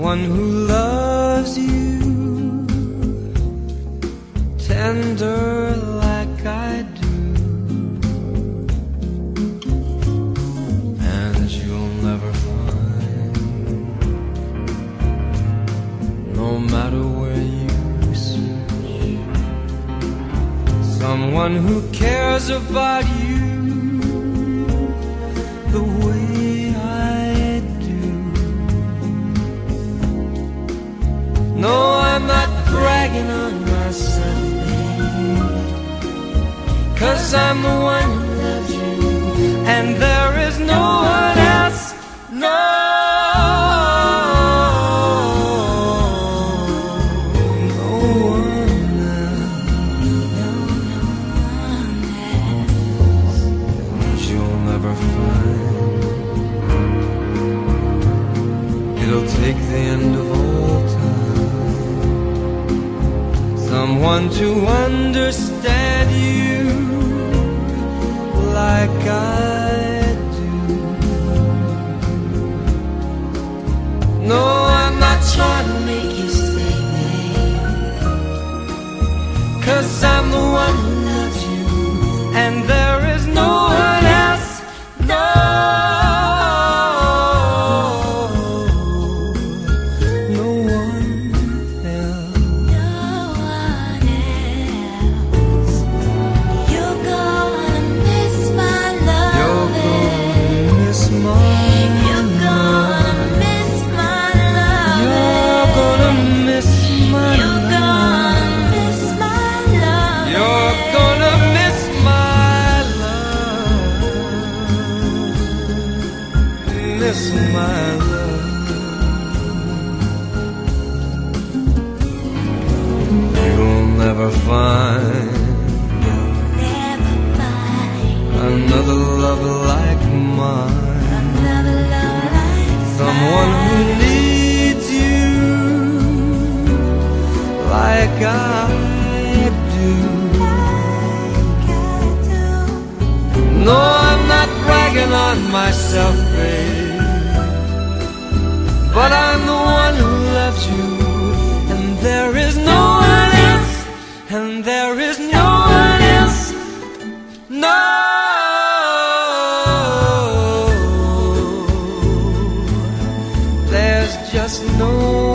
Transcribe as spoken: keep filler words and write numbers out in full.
Someone who loves you tender like I do, and you'll never find, no matter where you search, someone who cares about you the way I do. No, I'm not bragging on myself, babe, 'cause I'm the one who loves you, and there is no one else. No, no one else. No, no one else. That you'll never find. It'll take the end of all time, someone to understand you like I do. No, I'm not trying to make you stay, babe, 'cause I'm the one who loves you, and there is no one else. No, no one else. No one else. You're gonna miss my love. You're gonna miss my You're gonna miss my love. You're gonna miss my You're gonna miss my love. You're gonna miss my love. Miss my love. You'll never find Never find another love like mine, another love like someone who mine. needs you like I do. Like I do. No, I'm not bragging on myself, babe, but I'm the one who loves you, and there is no one else, and there is no one else. No, there's just no